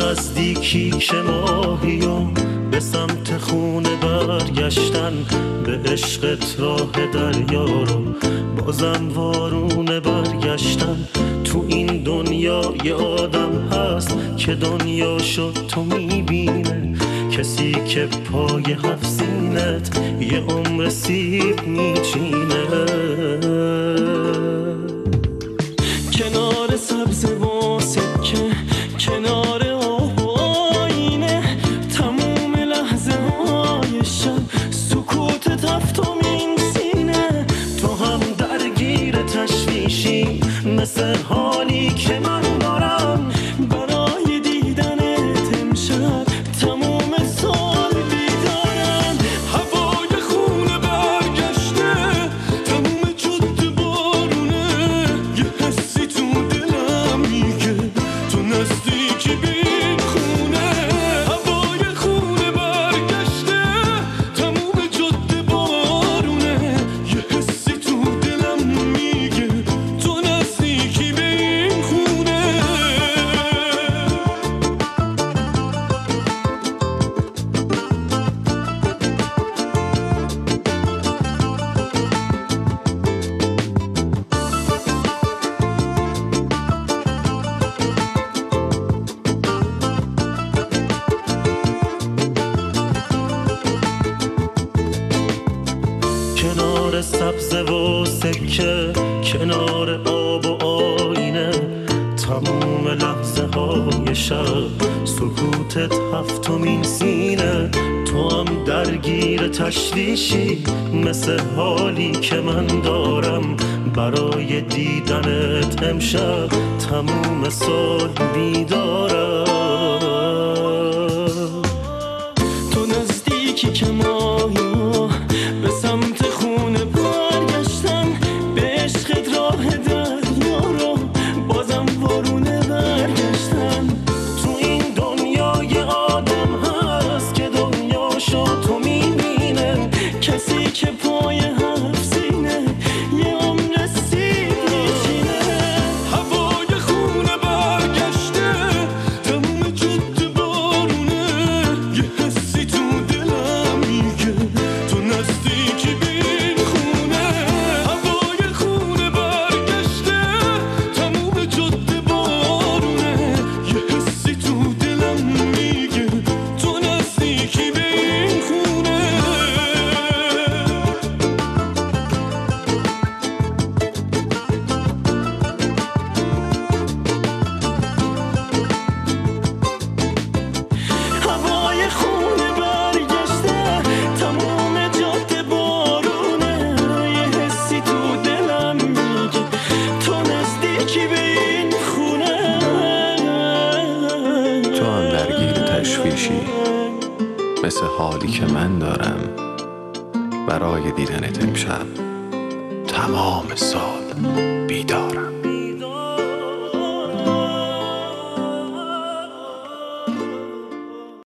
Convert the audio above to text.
نزدیکی که ماهیم به سمت خونه برگشتن، به عشقت راه دریا رو بازم وارونه برگشتن. تو این دنیا یه آدم هست که دنیا شد تو میبینه، کسی که پای هفت سینت یه عمر سیب میچینه. کنار سبز و سکه، کنار آب و آینه، تموم لحظه های شب سکوت تفتمین سینه. تو هم درگیر تشویشی مثل حالی که من دارم، برای دیدنت امشب تموم سال بیدارم. هوای خونه برگشته، تموم جاده بارونه، یه حسی تو دلم میگه تو نزدیکی بین خونه. هوای خونه برگشته، تموم جاده بارونه، یه حسی تو دلم میگه تو نزدیکی بین خونه. کنار سبز و سکه، کنار آب و آینه، تموم لحظه های شب سکوتت هفتمین سینه. تو هم درگیر تشویشی مثل حالی که من دارم، برای دیدنت امشب تموم سال بیدارم. تو نزدیکی که ماهی به سمت خونه برگشتن، به عشقت راه دریا رو بازم وارونه برگشتن. تو این دنیا یه آدم هست که دنیا شد تو میبینه، کسی که پای هفت سینه یه عمر سیب میچینه. هوای خونه برگشته، تموم جاده بارونه، یه حسی تو دلم میگه تو نزدیکی بین خونه. هوای خونه برگشته، تموم جاده بارونه، یه حسی تو دلم میگه تو نزدیکی بین خونه. هوای خونه برگشته، تموم جاده بارونه، یه حسی تو دلم میگه تو نزدیکی به این خونه. تو هم درگیر تشویشی مثل حالی که من دارم، برای دیدنت امشب تمام سال بیدارم.